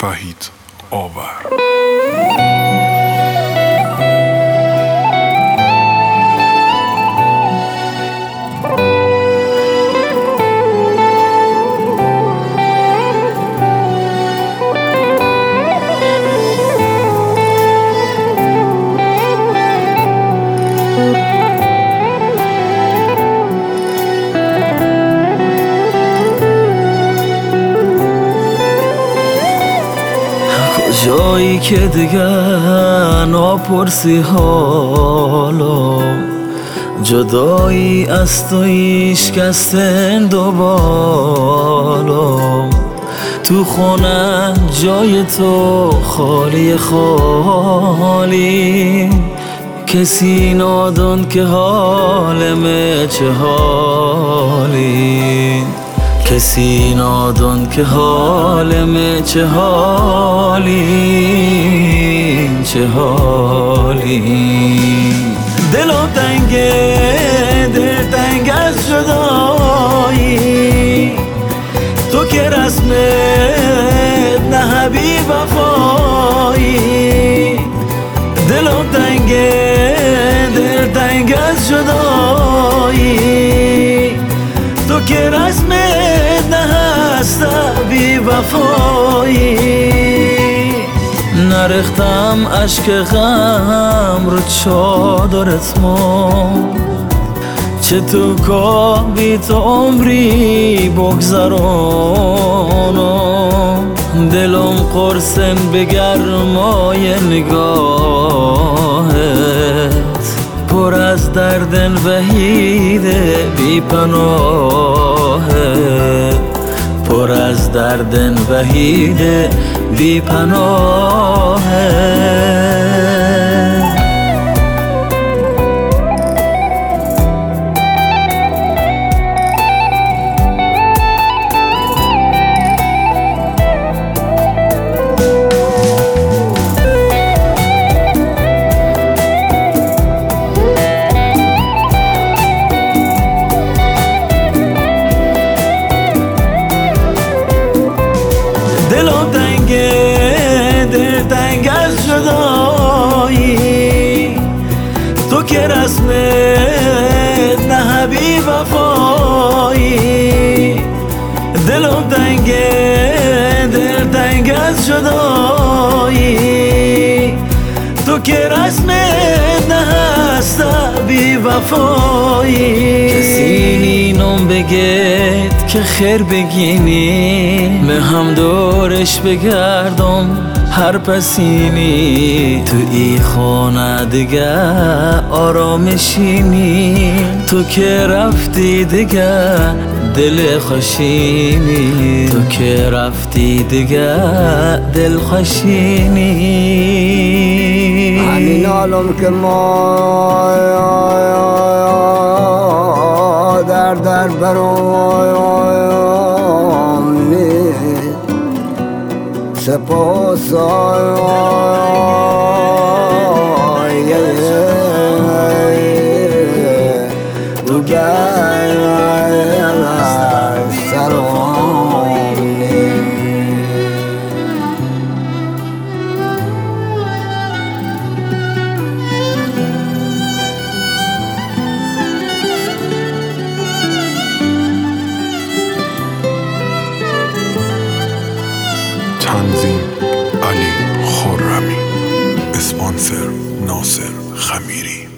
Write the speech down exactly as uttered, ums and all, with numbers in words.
وحید آور. جایی که دیگر نپرسی حالا، جدایی از تو ایشکستن دو بالا. تو خونه جای تو خالی خالی، کسی نادون که حالمه چه حالی، کسی نادون که حالمه چه حالی چه حالی. دلم تنگه دل تنگ از جدایی، تو که رسمت نه حبیب وفایی. دلم تنگه دل تنگ از جدایی، تو که رسمت نه هست بی وفایی. نرختم عشق غم رو چادرت ما، چه تو که بی تو عمری بگذرانم. دلم قرصن به گرمای نگاهت، پر از دردن وحید بی پناهت، پر از دردن وحید بی پناهت. دلم تنگه دل تنگ از جدایی، تو که رسمت نه حبیب وفایی. دلم تنگه دل تنگ از جدایی، تو که رسمت نه هست بی وفایی. کسی نینم بگید که خیر بگینی، به هم دورش بگردم هر پسینی. تو ای خانه دیگه آرامشینی، تو که رفتی دیگه دل خوشینی، تو که رفتی دیگه دل خوشینی. همین عالم که ما در در برام نی سپاس تو گر سلام نی. تنظیم علی خرمی، اسپانسر ناصر خمیری.